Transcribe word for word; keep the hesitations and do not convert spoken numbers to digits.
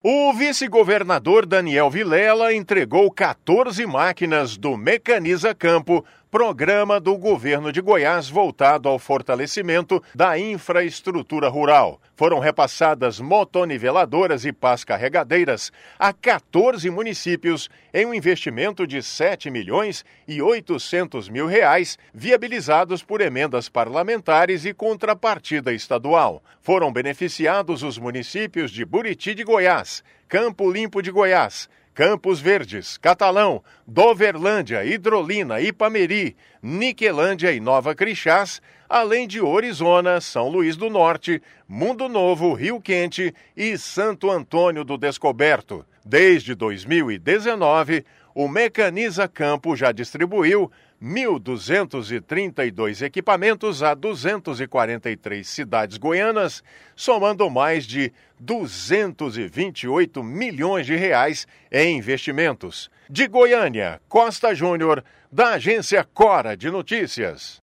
O vice-governador Daniel Vilela entregou quatorze máquinas do Mecaniza Campo, programa do governo de Goiás voltado ao fortalecimento da infraestrutura rural. Foram repassadas motoniveladoras e pás carregadeiras a quatorze municípios em um investimento de sete milhões e oitocentos mil reais, viabilizados por emendas parlamentares e contrapartida estadual. Foram beneficiados os municípios de Buriti de Goiás, Campo Limpo de Goiás, Campos Verdes, Catalão, Doverlândia, Hidrolina, Ipameri, Niquelândia e Nova Crixás, além de Orizona, São Luís do Norte, Mundo Novo, Rio Quente e Santo Antônio do Descoberto. Desde dois mil e dezenove, o Mecaniza Campo já distribuiu mil duzentos e trinta e dois equipamentos a duzentas e quarenta e três cidades goianas, somando mais de duzentos e vinte e oito milhões de reais em investimentos. De Goiânia, Costa Júnior, da agência Cora de Notícias.